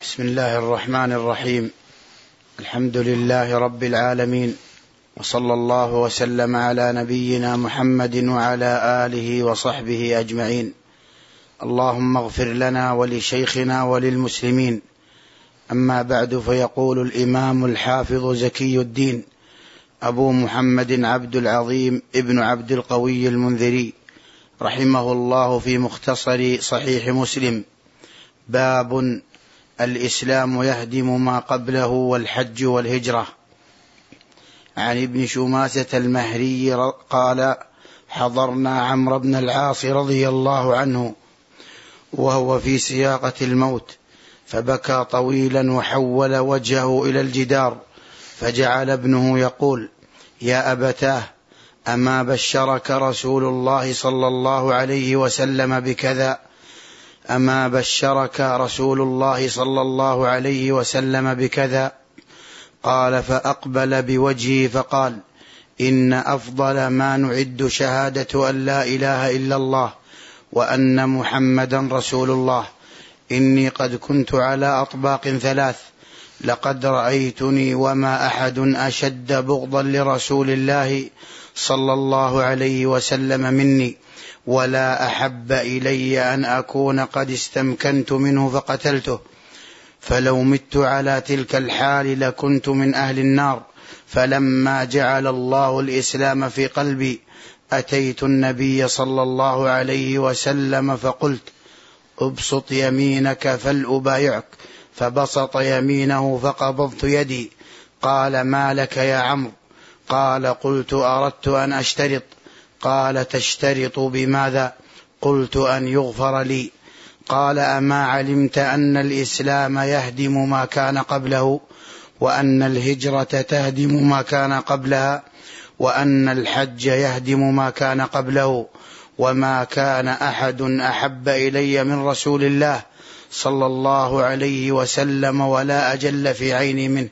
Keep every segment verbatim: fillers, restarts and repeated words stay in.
بسم الله الرحمن الرحيم. الحمد لله رب العالمين، وصلى الله وسلم على نبينا محمد وعلى آله وصحبه أجمعين. اللهم اغفر لنا ولشيخنا وللمسلمين. أما بعد، فيقول الإمام الحافظ زكي الدين أبو محمد عبد العظيم ابن عبد القوي المنذري رحمه الله في مختصر صحيح مسلم: باب الإسلام يهدم ما قبله والحج والهجرة. عن ابن شماسة المهري قال: حضرنا عمرو بن العاص رضي الله عنه وهو في سياقة الموت، فبكى طويلا وحول وجهه إلى الجدار، فجعل ابنه يقول: يا أبتاه، أما بشرك رسول الله صلى الله عليه وسلم بكذا؟ أما بشرك رسول الله صلى الله عليه وسلم بكذا؟ قال: فأقبل بوجهه فقال: إن أفضل ما نعد شهادة أن لا إله إلا الله وأن محمدا رسول الله. إني قد كنت على أطباق ثلاث، لقد رأيتني وما أحد أشد بغضا لرسول الله صلى الله عليه وسلم مني، ولا أحب إلي أن أكون قد استمكنت منه فقتلته، فلو مت على تلك الحال لكنت من أهل النار. فلما جعل الله الإسلام في قلبي أتيت النبي صلى الله عليه وسلم فقلت: ابسط يمينك فلأبايعك، فبسط يمينه فقبضت يدي. قال: ما لك يا عمرو؟ قال: قلت: أردت أن أشترط. قال: تشترط بماذا؟ قلت: أن يغفر لي. قال: أما علمت أن الإسلام يهدم ما كان قبله، وأن الهجرة تهدم ما كان قبلها، وأن الحج يهدم ما كان قبله، وما كان أحد أحب إلي من رسول الله صلى الله عليه وسلم ولا أجل في عيني منه،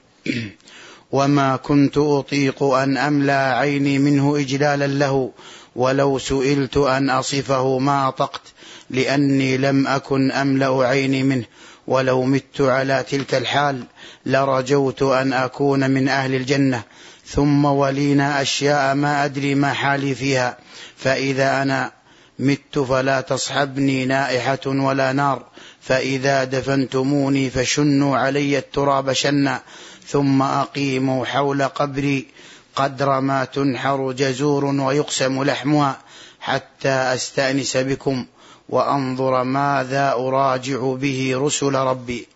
وما كنت أطيق أن أملأ عيني منه إجلالا له، ولو سئلت أن أصفه ما أطقت، لأني لم أكن أملأ عيني منه، ولو مت على تلك الحال لرجوت أن أكون من أهل الجنة. ثم ولينا أشياء ما أدري ما حالي فيها، فإذا أنا مت فلا تصحبني نائحة ولا نار، فإذا دفنتموني فشنوا علي التراب شنا، ثم أقيموا حول قبري قدر ما تنحر جزور ويقسم لحمها، حتى أستأنس بكم وأنظر ماذا أراجع به رسل ربي.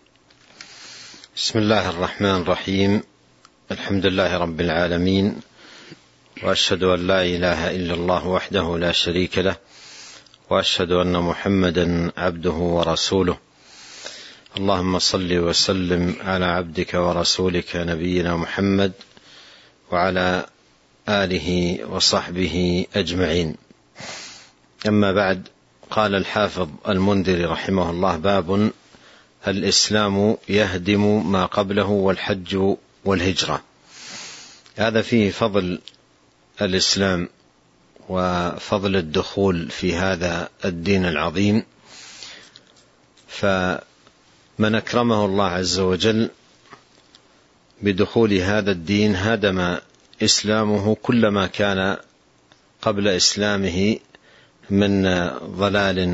بسم الله الرحمن الرحيم. الحمد لله رب العالمين، وأشهد أن لا إله إلا الله وحده لا شريك له، وأشهد أن محمدا عبده ورسوله. اللهم صل وسلم على عبدك ورسولك نبينا محمد وعلى آله وصحبه أجمعين. أما بعد، قال الحافظ المنذري رحمه الله: باب الإسلام يهدم ما قبله والحج والهجرة. هذا فيه فضل الإسلام وفضل الدخول في هذا الدين العظيم، فمن أكرمه الله عز وجل بدخول هذا الدين هدم إسلامه كل ما كان قبل إسلامه من ضلال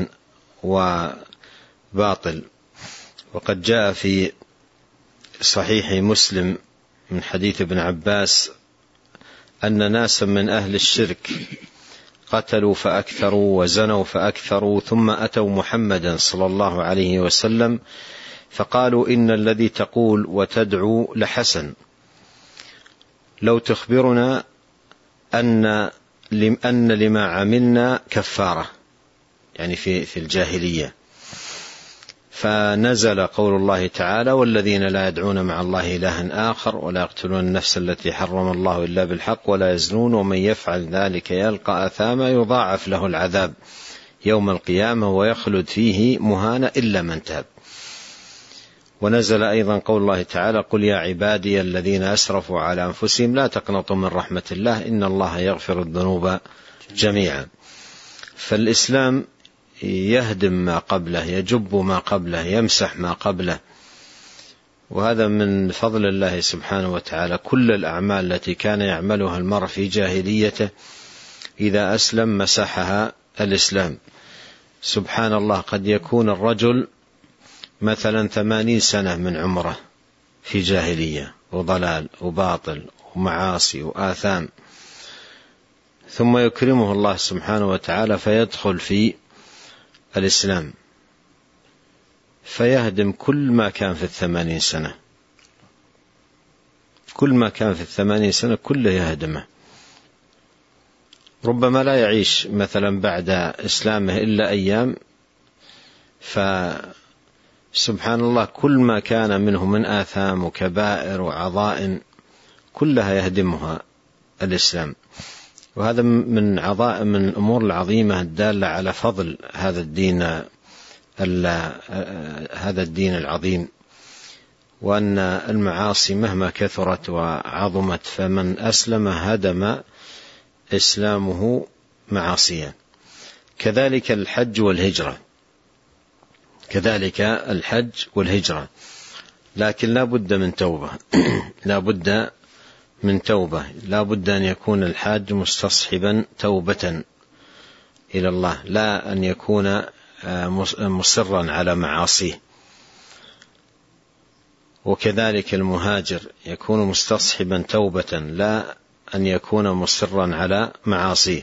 وباطل. وقد جاء في صحيح مسلم من حديث ابن عباس أن ناسا من أهل الشرك قتلوا فأكثروا وزنوا فأكثروا، ثم أتوا محمدا صلى الله عليه وسلم فقالوا: إن الذي تقول وتدعو لحسن، لو تخبرنا أن أن لما عملنا كفارة، يعني في في الجاهلية. فنزل قول الله تعالى: والذين لا يدعون مع الله إلها آخر ولا يقتلون النفس التي حرم الله إلا بالحق ولا يزنون ومن يفعل ذلك يلقى أثاما يضاعف له العذاب يوم القيامة ويخلد فيه مهانا إلا من تاب. ونزل أيضا قول الله تعالى: قل يا عبادي الذين أسرفوا على أنفسهم لا تقنطوا من رحمة الله إن الله يغفر الذنوب جميعا. فالإسلام يهدم ما قبله، يجب ما قبله، يمسح ما قبله، وهذا من فضل الله سبحانه وتعالى. كل الأعمال التي كان يعملها المرء في جاهليته إذا أسلم مسحها الإسلام. سبحان الله، قد يكون الرجل مثلا ثمانين سنة من عمره في جاهلية وضلال وباطل ومعاصي وآثام، ثم يكرمه الله سبحانه وتعالى فيدخل في الإسلام فيهدم كل ما كان في الثمانين سنة، كل ما كان في الثمانين سنة كله يهدمه. ربما لا يعيش مثلا بعد إسلامه إلا أيام، فسبحان الله كل ما كان منه من آثام وكبائر وعظائم كلها يهدمها الإسلام. وهذا من عظائم من الأمور العظيمة الدالة على فضل هذا الدين هذا الدين العظيم، وأن المعاصي مهما كثرت وعظمت فمن أسلم هدم إسلامه معاصيا. كذلك الحج والهجرة، كذلك الحج والهجرة، لكن لا بد من توبة لا بد من توبة لا بد أن يكون الحاج مستصحبا توبة إلى الله، لا أن يكون مصرا على معاصيه. وكذلك المهاجر يكون مستصحبا توبة، لا أن يكون مصرا على معاصيه.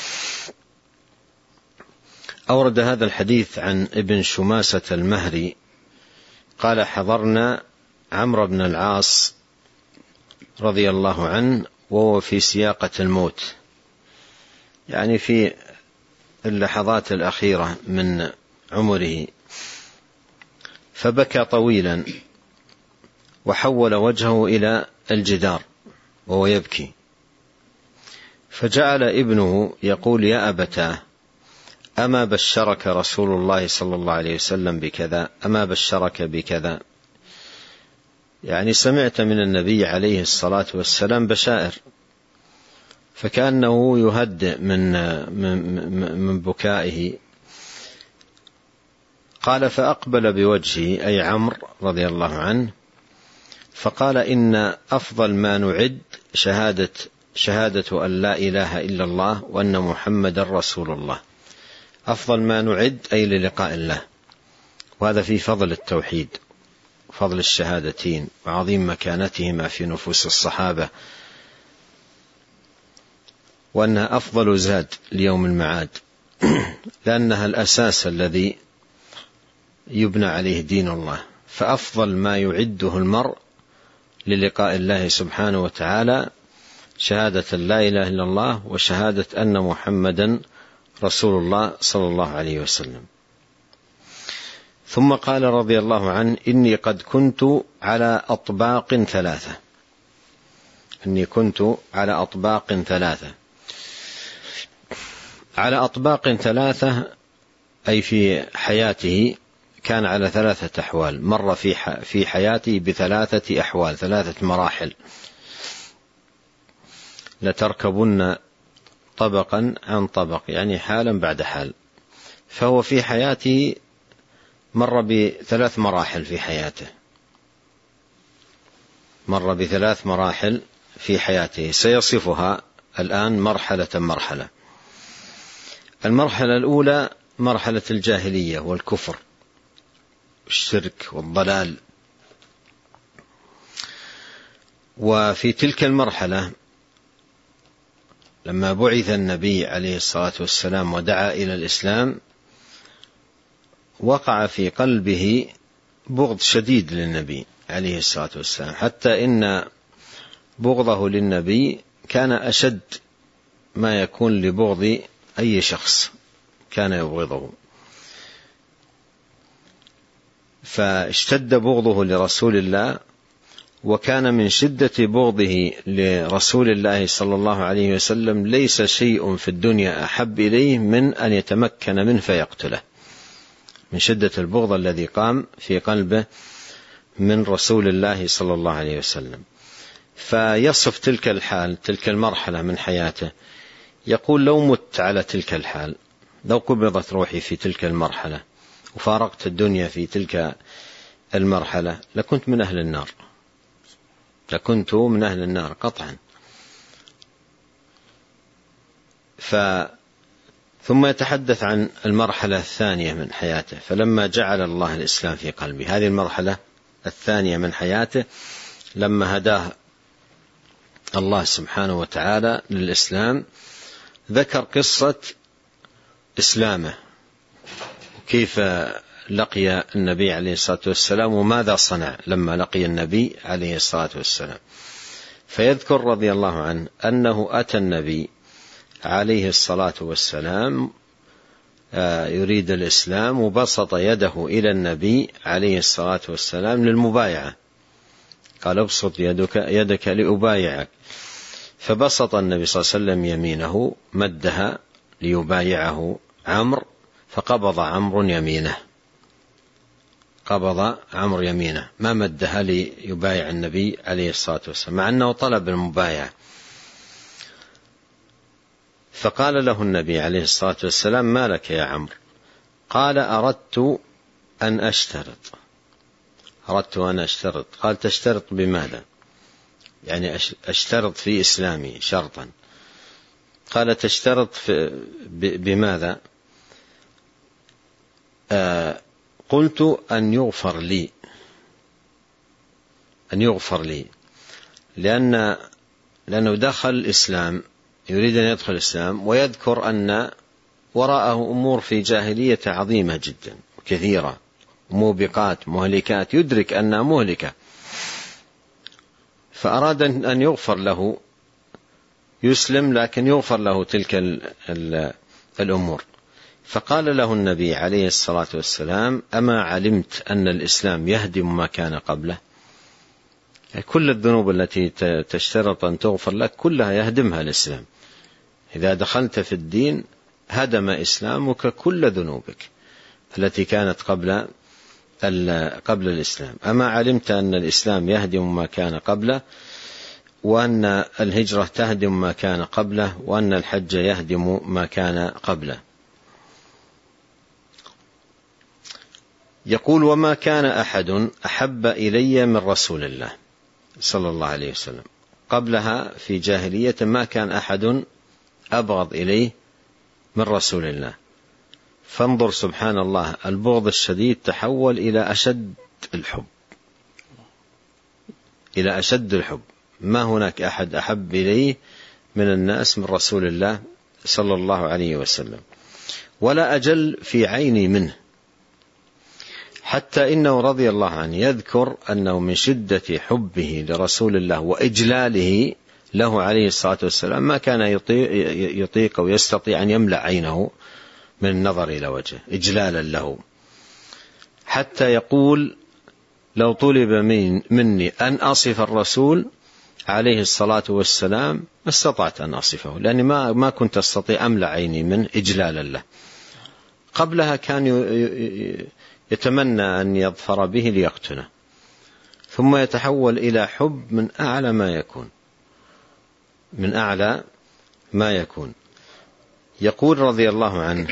أورد هذا الحديث عن ابن شماسة المهري قال: حضرنا عمرو بن العاص رضي الله عنه وهو في سياقة الموت، يعني في اللحظات الأخيرة من عمره، فبكى طويلا وحول وجهه إلى الجدار وهو يبكي، فجعل ابنه يقول: يا أبتاه، أما بشرك رسول الله صلى الله عليه وسلم بكذا؟ أما بشرك بكذا؟ يعني سمعت من النبي عليه الصلاة والسلام بشائر، فكأنه يهدئ من, من, من بكائه. قال: فأقبل بوجهه أي عمرو رضي الله عنه فقال: إن أفضل ما نعد شهادة, شهادة أن لا إله إلا الله وأن محمد رسول الله. أفضل ما نعد أي للقاء الله، وهذا في فضل التوحيد، فضل الشهادتين وعظيم مكانتهما في نفوس الصحابة، وأنها أفضل زاد ليوم المعاد، لأنها الأساس الذي يبنى عليه دين الله. فأفضل ما يعده المرء للقاء الله سبحانه وتعالى شهادة لا إله إلا الله وشهادة أن محمدا رسول الله صلى الله عليه وسلم. ثم قال رضي الله عنه: إني قد كنت على أطباق ثلاثة إني كنت على أطباق ثلاثة على أطباق ثلاثة أي في حياته كان على ثلاثة أحوال، مر في في حياته بثلاثة أحوال، ثلاثة مراحل. لتركبن طبقا عن طبق، يعني حالا بعد حال. فهو في حياته مر بثلاث مراحل في حياته مر بثلاث مراحل في حياته سيصفها الآن مرحلة مرحلة. المرحلة الأولى مرحلة الجاهلية والكفر والشرك والضلال. وفي تلك المرحلة لما بعث النبي عليه الصلاة والسلام ودعا إلى الإسلام وقع في قلبه بغض شديد للنبي عليه الصلاة والسلام، حتى إن بغضه للنبي كان أشد ما يكون لبغض أي شخص كان يبغضه. فاشتد بغضه لرسول الله، وكان من شدة بغضه لرسول الله صلى الله عليه وسلم ليس شيء في الدنيا أحب إليه من أن يتمكن منه فيقتله، من شدة البغض الذي قام في قلبه من رسول الله صلى الله عليه وسلم. فيصف تلك الحال، تلك المرحلة من حياته، يقول: لو مت على تلك الحال، لو قبضت روحي في تلك المرحلة وفارقت الدنيا في تلك المرحلة لكنت من أهل النار، لكنت من أهل النار قطعا. ف ثم يتحدث عن المرحلة الثانية من حياته، فلما جعل الله الإسلام في قلبي، هذه المرحلة الثانية من حياته لما هداه الله سبحانه وتعالى للإسلام، ذكر قصة إسلامه وكيف لقي النبي عليه الصلاة والسلام وماذا صنع لما لقي النبي عليه الصلاة والسلام. فيذكر رضي الله عنه أنه أتى النبي عليه الصلاة والسلام يريد الإسلام، وبسط يده إلى النبي عليه الصلاة والسلام للمبايعة، قال ابسط يدك, يدك لأبايعك، فبسط النبي صلى الله عليه وسلم يمينه مدها ليبايعه عمرو، فقبض عمرو يمينه، قبض عمرو يمينه ما مدها ليبايع النبي عليه الصلاة والسلام، مع أنه طلب المبايعة. فقال له النبي عليه الصلاة والسلام ما لك يا عمرو؟ قال أردت أن أشترط. أردت أن أشترط. قال تشترط بماذا؟ يعني أشترط في إسلامي شرطا. قال تشترط في بماذا؟ آه قلت أن يغفر لي، أن يغفر لي، لأن لأنه دخل الإسلام، يريد أن يدخل الإسلام، ويذكر أن وراءه أمور في جاهلية عظيمة جدا كثيرة، موبقات مهلكات، يدرك أنها مهلكة، فأراد أن يغفر له، يسلم لكن يغفر له تلك ال ال الأمور. فقال له النبي عليه الصلاة والسلام أما علمت أن الإسلام يهدم ما كان قبله؟ كل الذنوب التي تشترط أن تغفر لك كلها يهدمها الإسلام، إذا دخلت في الدين هدم إسلامك كل ذنوبك التي كانت قبل قبل الإسلام. أما علمت أن الإسلام يهدم ما كان قبله، وأن الهجرة تهدم ما كان قبله، وأن الحج يهدم ما كان قبله. يقول وما كان أحد أحب إلي من رسول الله صلى الله عليه وسلم. قبلها في جاهلية ما كان أحد أبغض إليه من رسول الله، فانظر سبحان الله البغض الشديد تحول إلى أشد الحب، إلى أشد الحب. ما هناك أحد أحب إليه من الناس من رسول الله صلى الله عليه وسلم، ولا أجل في عيني منه، حتى إنه رضي الله عنه يذكر أنه من شدة حبه لرسول الله وإجلاله له عليه الصلاة والسلام ما كان يطيق ويستطيع أن يملأ عينه من النظر إلى وجهه إجلالا له، حتى يقول لو طلب من مني أن أصف الرسول عليه الصلاة والسلام ما استطعت أن أصفه، لأني ما ما كنت أستطيع أملأ عيني من إجلالا له. قبلها كان يتمنى أن يظفر به ليقتله، ثم يتحول إلى حب من أعلى ما يكون، من أعلى ما يكون. يقول رضي الله عنه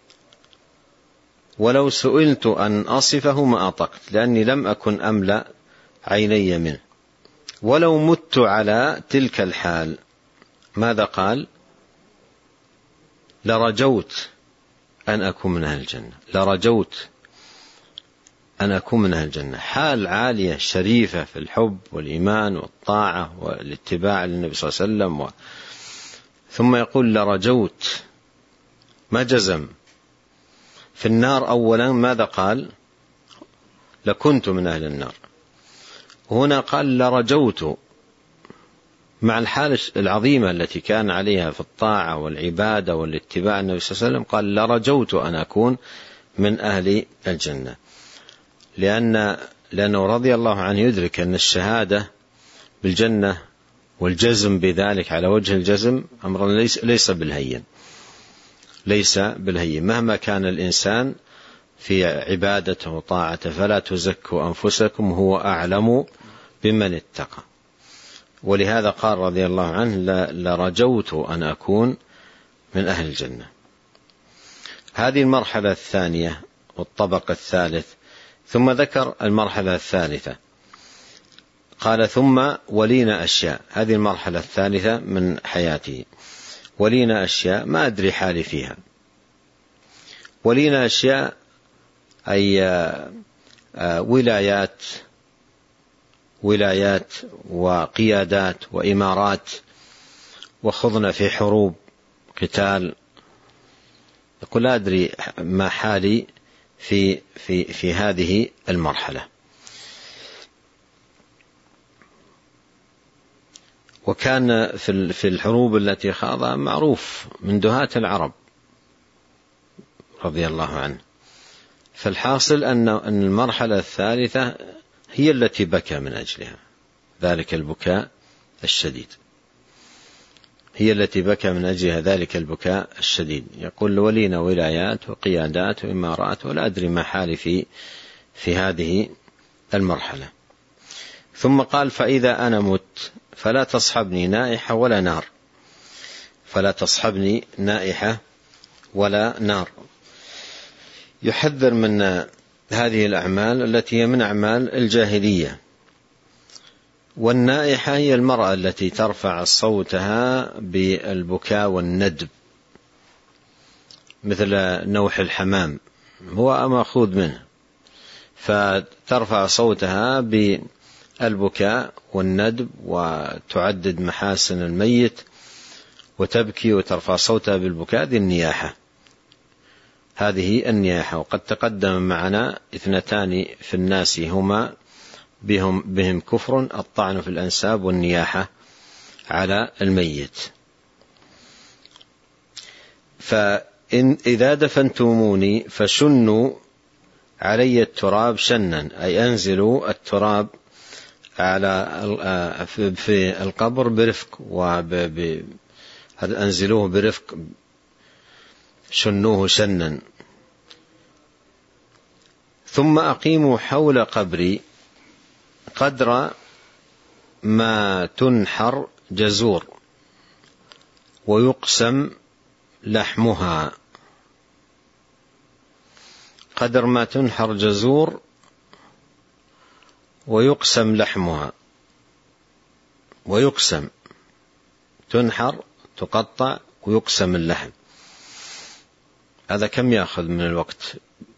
ولو سئلت أن أصفه ما أطقت، لأني لم أكن أملأ عيني منه، ولو مت على تلك الحال. ماذا قال؟ لرجوت أن أكون من أهل الجنة، لرجوت أن أكون من أهل الجنة. حال عالية شريفة في الحب والإيمان والطاعة والاتباع للنبي صلى الله عليه وسلم و... ثم يقول لرجوت، ما جزم. في النار أولا ماذا قال؟ لكنت من أهل النار. هنا قال لرجوت، مع الحالة العظيمة التي كان عليها في الطاعة والعبادة والاتباع النبي صلى الله عليه وسلم، قال لرجوت أن أكون من أهل الجنة، لأن لأنه رضي الله عنه يدرك أن الشهادة بالجنة والجزم بذلك على وجه الجزم أمر ليس, ليس بالهين، ليس بالهين. مهما كان الإنسان في عبادته وطاعته فلا تزكوا أنفسكم هو أعلم بمن اتقى. ولهذا قال رضي الله عنه لرجوت أن أكون من أهل الجنة. هذه المرحلة الثانية والطبق الثالث ثم ذكر المرحلة الثالثة، قال ثم ولينا أشياء. هذه المرحلة الثالثة من حياته. ولينا أشياء ما أدري حالي فيها. ولينا أشياء أي ولايات ولايات وقيادات وإمارات، وخضنا في حروب قتال. يقول لا أدري ما حالي في في في هذه المرحلة. وكان في في الحروب التي خاضها معروف من دهاة العرب رضي الله عنه. فالحاصل أن المرحلة الثالثة هي التي بكى من أجلها، ذلك البكاء الشديد، هي التي بكى من أجلها ذلك البكاء الشديد. يقول ولينا ولايات وقيادات وإمارات ولا أدري ما حالي في في هذه المرحلة. ثم قال فإذا أنا مت فلا تصحبني نائحة ولا نار، فلا تصحبني نائحة ولا نار. يحذر من هذه الأعمال التي هي من أعمال الجاهلية. والنائحة هي المرأة التي ترفع صوتها بالبكاء والندب، مثل نوح الحمام، هو مأخوذ منه، فترفع صوتها بالبكاء والندب وتعدد محاسن الميت وتبكي وترفع صوتها بالبكاء. ذي النياحة، هذه النياحة. وقد تقدم معنا اثنتان في الناس هما بهم, بهم كفر: الطعن في الأنساب والنياحة على الميت. فإن إذا دفنتموني فشنوا علي التراب شنا، أي أنزلوا التراب على في القبر برفق، وأنزلوه برفق، شنوه شنا. ثم أقيموا حول قبري قدر ما تنحر جزور ويقسم لحمها، قدر ما تنحر جزور ويقسم لحمها. ويقسم، تنحر تقطع ويقسم اللحم. هذا كم يأخذ من الوقت؟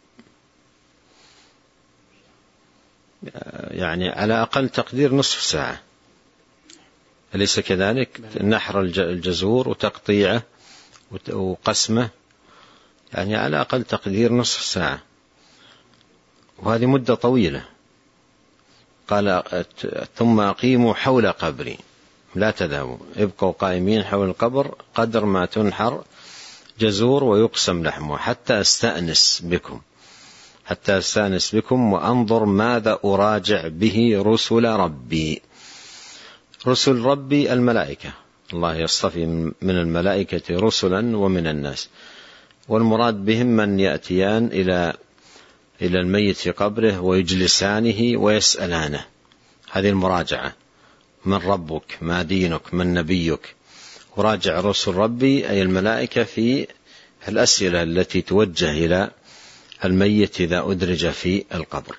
يعني على أقل تقدير نصف ساعة، أليس كذلك؟ نحر الجزور وتقطيعه وقسمه، يعني على أقل تقدير نصف ساعة، وهذه مدة طويلة. قال ثم أقيموا حول قبري، لا تذهبوا، ابقوا قائمين حول القبر قدر ما تنحر جزور ويقسم لحمه، حتى أستأنس بكم حتى أستأنس بكم وأنظر ماذا أراجع به رسل ربي. رسل ربي الملائكة، الله يصطفي من الملائكة رسلا ومن الناس، والمراد بهم من يأتيان إلى إلى الميت في قبره ويجلسانه ويسألانه. هذه المراجعة: من ربك، ما دينك، من نبيك. وراجع رسل ربي أي الملائكة في الأسئلة التي توجه إلى الميت إذا أدرج في القبر.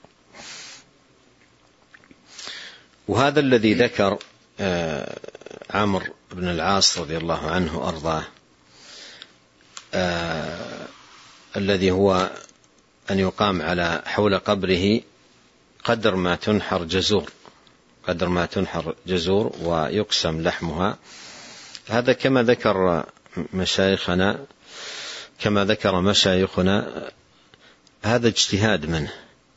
وهذا الذي ذكر عمرو بن العاص رضي الله عنه أرضاه، الذي هو أن يقام على حول قبره قدر ما تنحر جزور قدر ما تنحر جزور ويقسم لحمها. هذا كما ذكر مشايخنا كما ذكر مشايخنا هذا اجتهاد منه،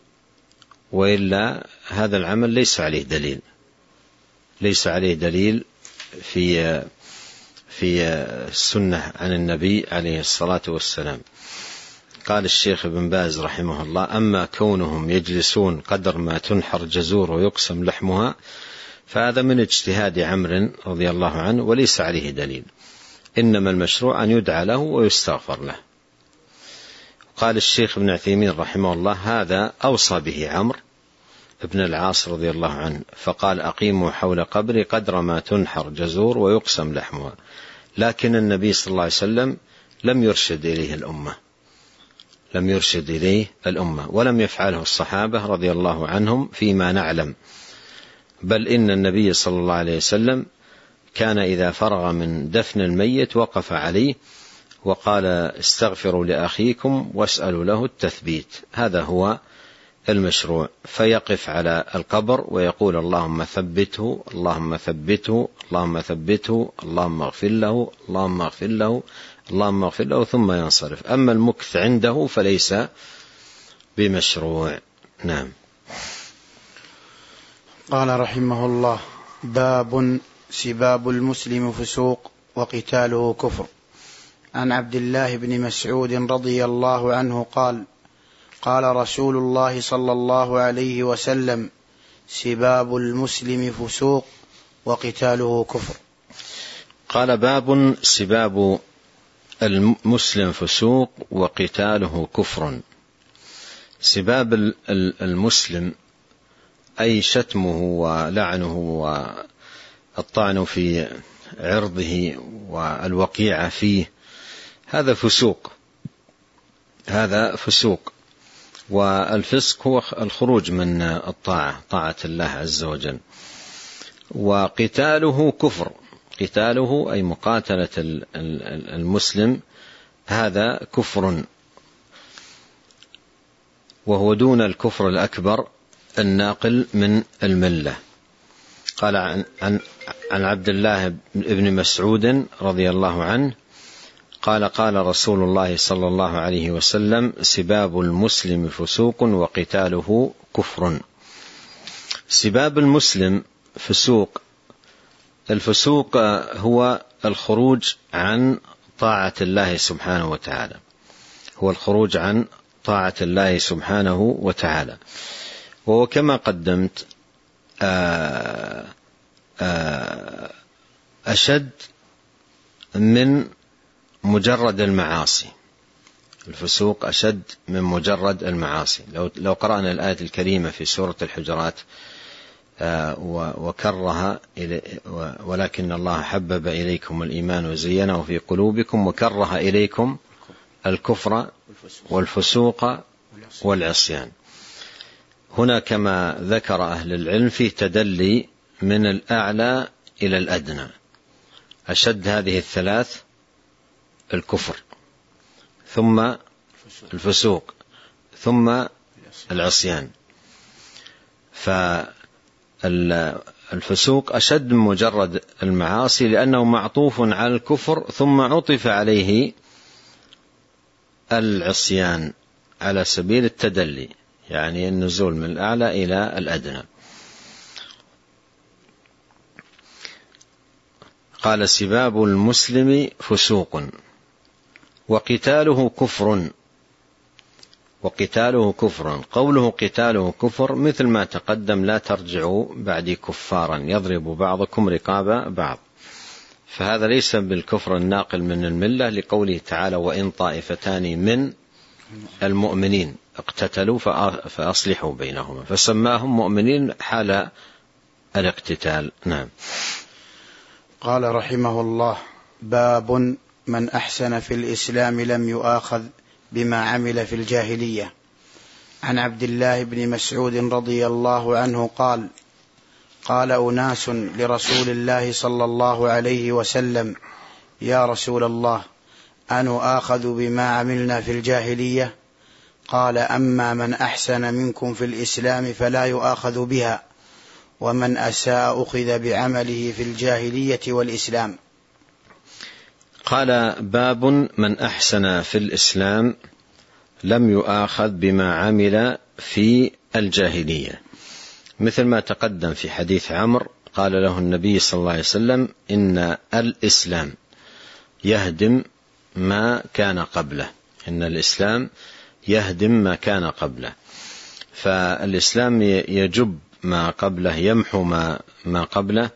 وإلا هذا العمل ليس عليه دليل ليس عليه دليل في في السنة عن النبي عليه الصلاة والسلام. قال الشيخ ابن باز رحمه الله: أما كونهم يجلسون قدر ما تنحر جزور ويقسم لحمها فهذا من اجتهاد عمرو رضي الله عنه وليس عليه دليل، إنما المشروع أن يدعى له ويستغفر له. قال الشيخ ابن عثيمين رحمه الله: هذا أوصى به عمرو ابن العاص رضي الله عنه، فقال: أقيموا حول قبري قدر ما تنحر جزور ويقسم لحمها، لكن النبي صلى الله عليه وسلم لم يرشد إليه الأمة لم يرشد إليه الأمة، ولم يفعله الصحابة رضي الله عنهم فيما نعلم، بل إن النبي صلى الله عليه وسلم كان إذا فرغ من دفن الميت وقف عليه وقال استغفروا لأخيكم واسألوا له التثبيت. هذا هو المشروع، فيقف على القبر ويقول اللهم ثبته اللهم ثبته اللهم ثبته اللهم اغفر له اللهم اغفر له اللهم اغفر له ثم ينصرف. أما المكث عنده فليس بمشروع. نعم. قال رحمه الله: باب سباب المسلم فسوق وقتاله كفر. عن عبد الله بن مسعود رضي الله عنه قال: قال رسول الله صلى الله عليه وسلم: سباب المسلم فسوق وقتاله كفر. قال: باب سباب المسلم فسوق وقتاله كفر. سباب المسلم أي شتمه ولعنه والطعن في عرضه والوقيعة فيه، هذا فسوق، هذا فسوق. والفسق هو الخروج من الطاعة، طاعة الله عز وجل. وقتاله كفر، قتاله أي مقاتلة المسلم، هذا كفر، وهو دون الكفر الأكبر الناقل من الملة. قال عن, عن, عن عبد الله بن مسعود رضي الله عنه قال: قال رسول الله صلى الله عليه وسلم: سباب المسلم فسوق وقتاله كفر. سباب المسلم فسوق. الفسوق هو الخروج عن طاعة الله سبحانه وتعالى، هو الخروج عن طاعة الله سبحانه وتعالى. وهو كما قدمت أشد من مجرد المعاصي. الفسوق أشد من مجرد المعاصي. لو, لو قرأنا الآية الكريمة في سورة الحجرات: وكره ولكن الله حبب إليكم الإيمان وزينه في قلوبكم وكره إليكم الكفر والفسوق والعصيان. هنا كما ذكر أهل العلم في تدلي من الأعلى إلى الأدنى. أشد هذه الثلاث الكفر، ثم الفسوق، ثم العصيان. فالفسوق أشد من مجرد المعاصي لأنه معطوف على الكفر ثم عطف عليه العصيان على سبيل التدلي، يعني النزول من الأعلى إلى الأدنى. قال: سباب المسلم فسوق وقتاله كفر. وقتاله كفر، قوله قتاله كفر مثل ما تقدم: لا ترجعوا بعدي كفارا يضرب بعضكم رقاب بعض. فهذا ليس بالكفر الناقل من الملة، لقوله تعالى: وإن طائفتان من المؤمنين اقتتلوا فأصلحوا بينهما، فسماهم مؤمنين حال الاقتتال. نعم. قال رحمه الله: باب من أحسن في الإسلام لم يؤاخذ بما عمل في الجاهلية. عن عبد الله بن مسعود رضي الله عنه قال: قال أناس لرسول الله صلى الله عليه وسلم: يا رسول الله، أنؤاخذ بما عملنا في الجاهلية؟ قال: أما من أحسن منكم في الإسلام فلا يؤاخذ بها، ومن أساء أخذ بعمله في الجاهلية والإسلام. قال: باب من أحسن في الإسلام لم يؤاخذ بما عمل في الجاهلية، مثل ما تقدم في حديث عمرو قال له النبي صلى الله عليه وسلم: إن الإسلام يهدم ما كان قبله، إن الإسلام يهدم ما كان قبله. فالإسلام يجب ما قبله، يمحو ما, ما قبله.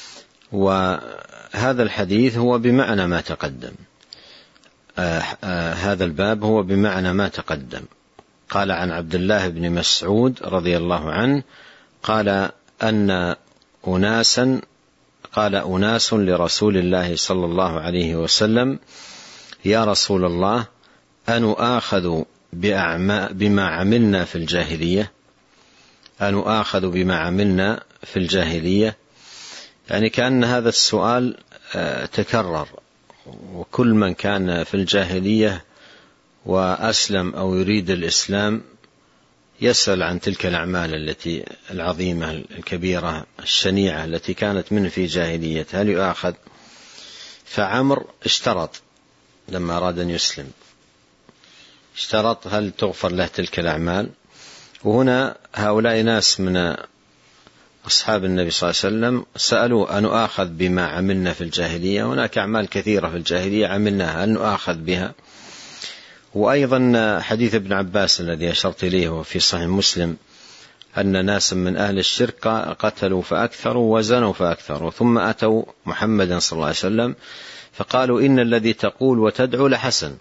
وهذا الحديث هو بمعنى ما تقدم، آه آه هذا الباب هو بمعنى ما تقدم. قال عن عبد الله بن مسعود رضي الله عنه قال أن أناسا قال أناس لرسول الله صلى الله عليه وسلم: يا رسول الله، أنؤاخذ بما عملنا في الجاهلية، أن نؤاخذ بما عملنا في الجاهلية، يعني كأن هذا السؤال تكرر، وكل من كان في الجاهلية وأسلم أو يريد الإسلام يسأل عن تلك الأعمال التي العظيمة الكبيرة الشنيعة التي كانت منه في جاهلية، هل يؤاخذ؟ فعمر اشترط لما أراد أن يسلم، اشترط هل تغفر له تلك الأعمال. وهنا هؤلاء ناس من أصحاب النبي صلى الله عليه وسلم سألوا أن نؤاخذ بما عملنا في الجاهلية، هناك أعمال كثيرة في الجاهلية عملناها، هل نؤاخذ بها؟ وأيضا حديث ابن عباس الذي أشرت إليه في صحيح مسلم أن ناس من أهل الشرك قتلوا فأكثروا وزنوا فأكثروا، ثم أتوا محمدا صلى الله عليه وسلم فقالوا إن الذي تقول وتدعو لحسن،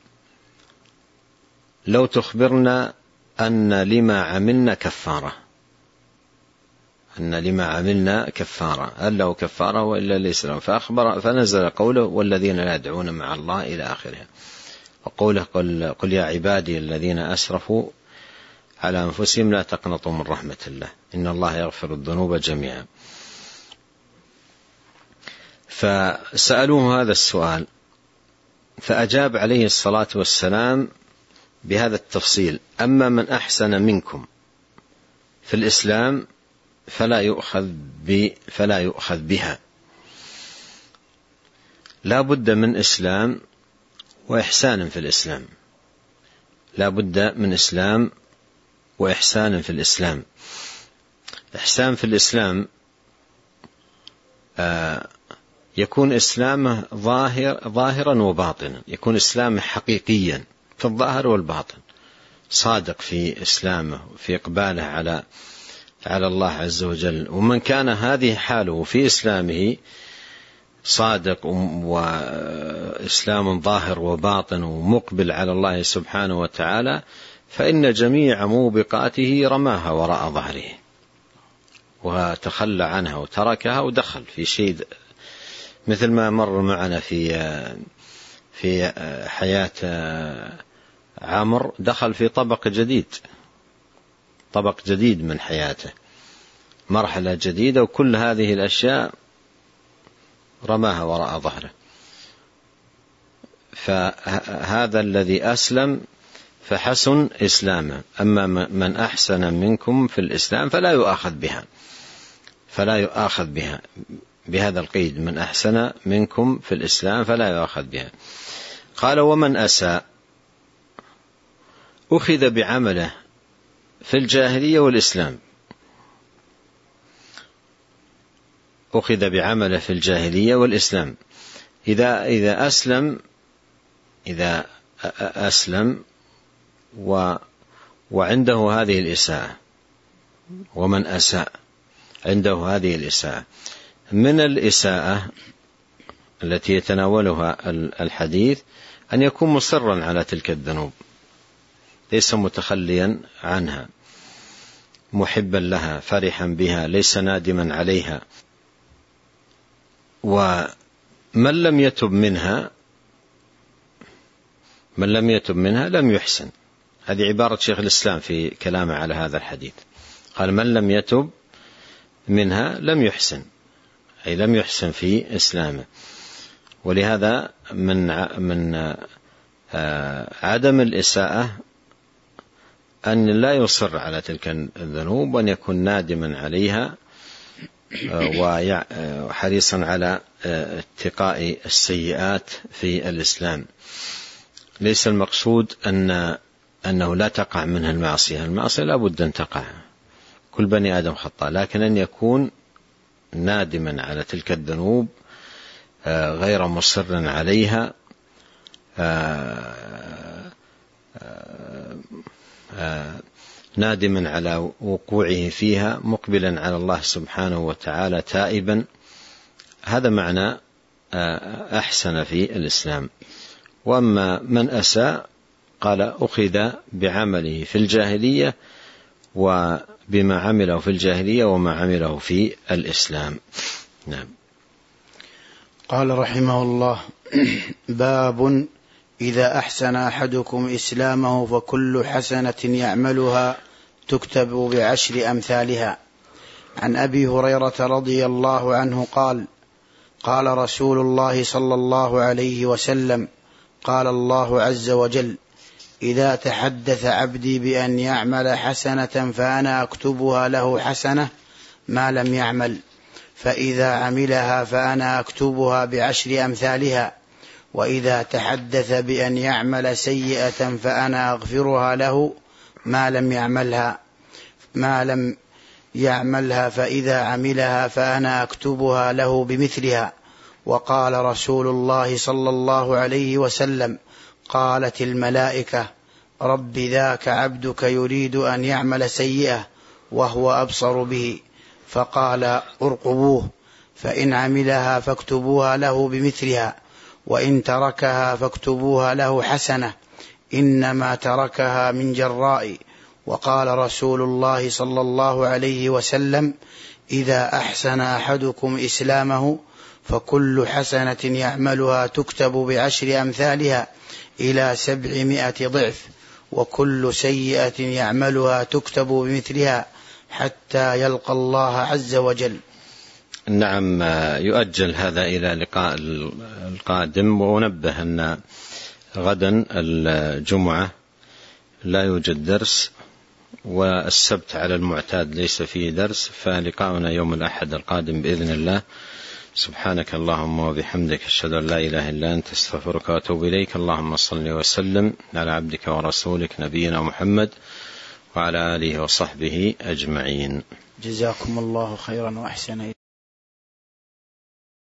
لو تخبرنا أن لما عملنا كفارة، أن لما عملنا كفارة، هل له كفارة وإلا ليس له؟ فأخبر فنزل قوله والذين لا يدعون مع الله إلى آخره، وقوله قل, قل يا عبادي الذين أسرفوا على أنفسهم لا تقنطوا من رحمة الله إن الله يغفر الذنوب جميعا. فسألوه هذا السؤال فأجاب عليه الصلاة والسلام بهذا التفصيل: أما من أحسن منكم في الإسلام فلا يؤخذ ب فلا يؤخذ بها. لا بد من إسلام وإحسان في الإسلام، لا بد من إسلام وإحسان في الإسلام. إحسان في الإسلام آه يكون إسلامه ظاهر ظاهرا وباطنا، يكون إسلامه حقيقيا في الظاهر والباطن، صادق في إسلامه في إقباله على على الله عز وجل. ومن كان هذه حاله في إسلامه صادق وإسلام ظاهر وباطن ومقبل على الله سبحانه وتعالى، فإن جميع موبقاته رماها وراء ظهره وتخلى عنها وتركها ودخل في شيء، مثل ما مر معنا في في حياة عمر، دخل في طبق جديد، طبق جديد من حياته، مرحلة جديدة، وكل هذه الأشياء رماها وراء ظهره. فهذا الذي أسلم فحسن إسلامه. أما من أحسن منكم في الإسلام فلا يؤاخذ بها، فلا يؤاخذ بها بهذا القيد: من أحسن منكم في الإسلام فلا يؤاخذ بها. قال: ومن أساء أخذ بعمله في الجاهلية والإسلام. أخذ بعمله في الجاهلية والإسلام. إذا إذا أسلم إذا أسلم و وعنده هذه الإساءة، ومن أساء عنده هذه الإساءة. من الإساءة التي يتناولها الحديث أن يكون مصرا على تلك الذنوب، ليس متخليا عنها، محبا لها فرحا بها، ليس نادما عليها. ومن لم يتب منها من لم يتب منها لم يحسن. هذه عبارة شيخ الإسلام في كلامه على هذا الحديث، قال: من لم يتب منها لم يحسن، أي لم يحسن في إسلامه. ولهذا من من عدم الإساءة أن لا يصر على تلك الذنوب، وأن يكون نادما عليها وحريصا على اتقاء السيئات في الإسلام. ليس المقصود أن أنه لا تقع منها المعصية، المعصية لا بد أن تقع، كل بني آدم خطاء، لكن أن يكون نادما على تلك الذنوب غير مصر عليها، نادما على وقوعه فيها، مقبلا على الله سبحانه وتعالى تائبا. هذا معنى أحسن في الإسلام. وأما من أساء قال: أخذ بعمله في الجاهلية وبما عمله في الجاهلية وما عمله في الإسلام. نعم. قال رحمه الله: باب إذا أحسن أحدكم إسلامه فكل حسنة يعملها تكتب بعشر أمثالها. عن أبي هريرة رضي الله عنه قال: قال رسول الله صلى الله عليه وسلم: قال الله عز وجل: إذا تحدث عبدي بأن يعمل حسنة فأنا أكتبها له حسنة ما لم يعمل، فإذا عملها فأنا أكتبها بعشر أمثالها، وإذا تحدث بأن يعمل سيئة فأنا أغفرها له ما لم يعملها ما لم يعملها فإذا عملها فأنا أكتبها له بمثلها. وقال رسول الله صلى الله عليه وسلم: قالت الملائكة: رب ذاك عبدك يريد أن يعمل سيئة وهو أبصر به، فقال: ارقبوه، فإن عملها فاكتبوها له بمثلها، وإن تركها فاكتبوها له حسنة، إنما تركها من جراء. وقال رسول الله صلى الله عليه وسلم: إذا أحسن أحدكم إسلامه فكل حسنة يعملها تكتب بعشر أمثالها إلى سبعمائة ضعف، وكل سيئة يعملها تكتب بمثلها حتى يلقى الله عز وجل. نعم، يؤجل هذا إلى لقاء القادم. ونبه أن غدا الجمعة لا يوجد درس، والسبت على المعتاد ليس فيه درس، فلقاؤنا يوم الأحد القادم بإذن الله. سبحانك اللهم وبحمدك، أشهد أن لا إله إلا أنت، استغفرك وأتوب إليك. اللهم صل وسلم على عبدك ورسولك نبينا محمد وعلى آله وصحبه أجمعين. جزاكم الله خيرا وأحسن.